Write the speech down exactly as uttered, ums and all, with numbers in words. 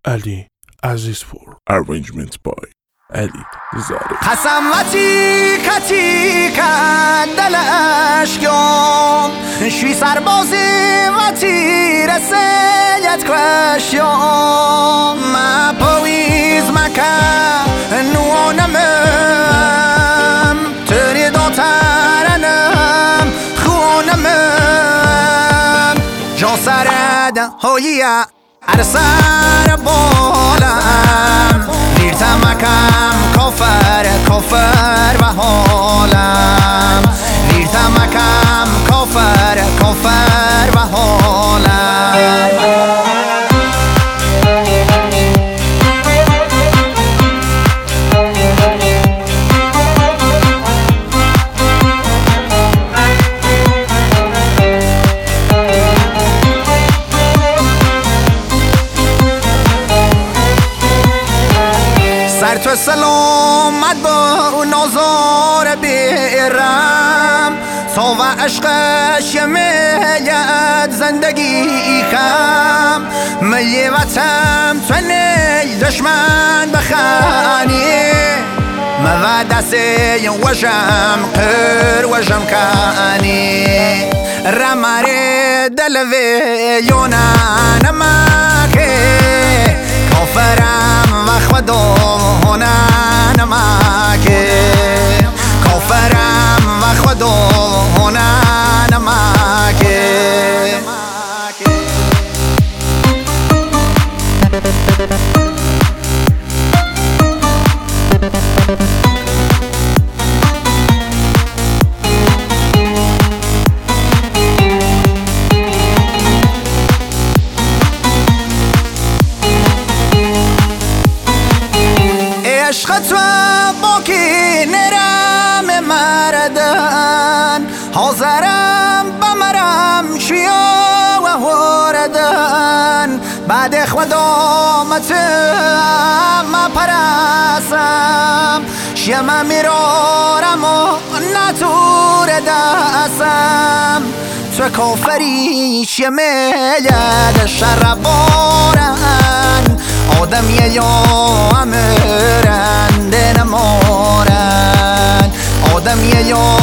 Ali Azizpur. Arrangement by Ali Zari. قسمتی کتی کندل اشکام شوی سربازی و تیر سیت کشیام ما پویز مکم نوانمم تری داترنم خونمم جا سرد هویه ارسر بالم دیرتم مکم کافر کافر و حالم دیرتم مکم کافر کافر و حالم سر تو سلامت با نازار بیرم تا و عشقش میاد زندگی کم می وطن تو نی دشمن بخانی ما دستی وجم قر وجم کانی رماری دلوی یونان ماکی کافرم و خدا هنن ماکی کافرم و خدا هنن ماکی عشق تو باکی نرم مردن حاضرم بمرم شیا و هردن بعد خدا متم پرسم شیم میرارم و نتور دستم تو کافری شمیلد شر بارن آدمی یا امرن دنمارن آدمی یا